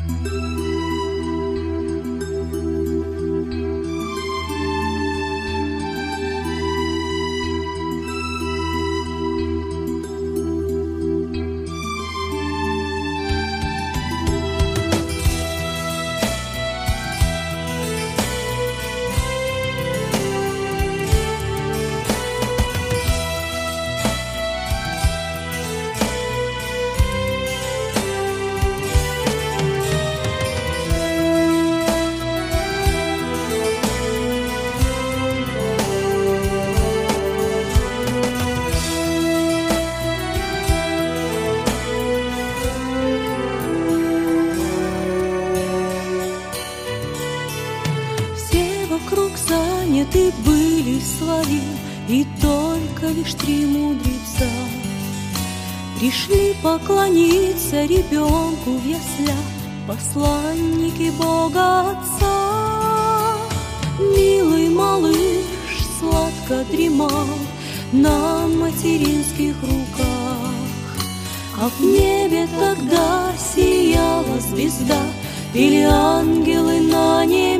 Заняты были своим, и только лишь 3 мудреца пришли поклониться ребенку в яслях, посланники Бога Отца. Милый малыш сладко дремал на материнских руках, а в небе тогда сияла звезда, пели ангелы на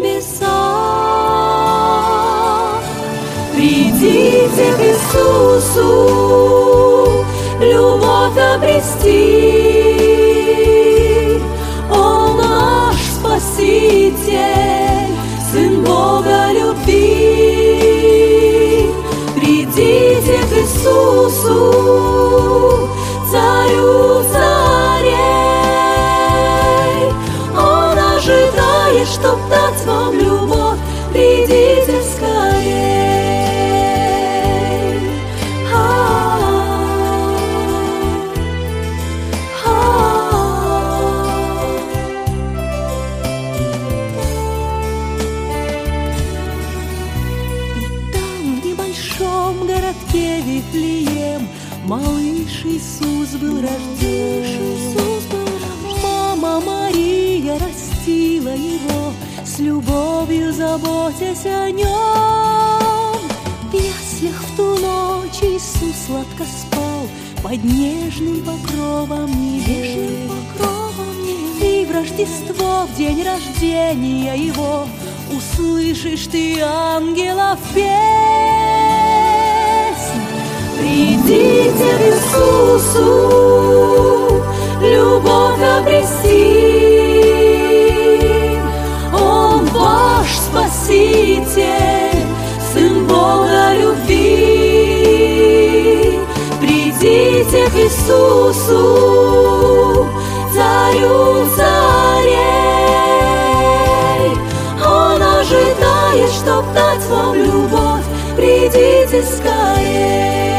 небесах. Придите к Иисусу, любовь обрести. Он наш Спаситель, Сын Бога любви. Придите к Иисусу, Царю царей. Он ожидает, чтоб дать вам любовь. Придите скорей. Вифлеем малыш Иисус был рожден. Мама Мария растила его, с любовью заботясь о нем. В яслях в ту ночь Иисус сладко спал под нежным покровом небес. И в Рождество, в день рождения его, услышишь ты ангелов песнь. Придите к Иисусу, любовь обрести. Он ваш Спаситель, Сын Бога любви. Придите к Иисусу, Царю царей. Он ожидает, чтоб дать вам любовь. Придите скорей.